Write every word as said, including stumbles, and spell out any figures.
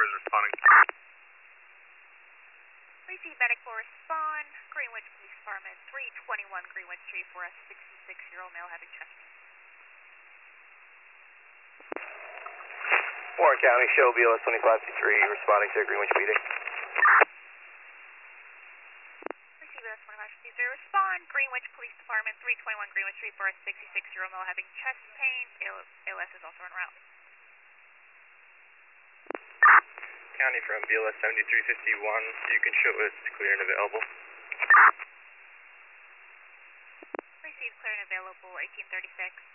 is responding. Receive medic for respond. Greenwich Police Department, three twenty-one Greenwich Street for a sixty-six-year-old male having chest pain. Warren County, show B L S twenty-five fifty-three, responding to Greenwich P D. Receive B L S twenty-five fifty-three, respond. Greenwich Police Department, three twenty-one Greenwich Street for a sixty-six-year-old male having chest pain. A L S is also en route. County from B L S seventy-three fifty-one, you can show us clear and available. Receive clear and available, eighteen thirty-six.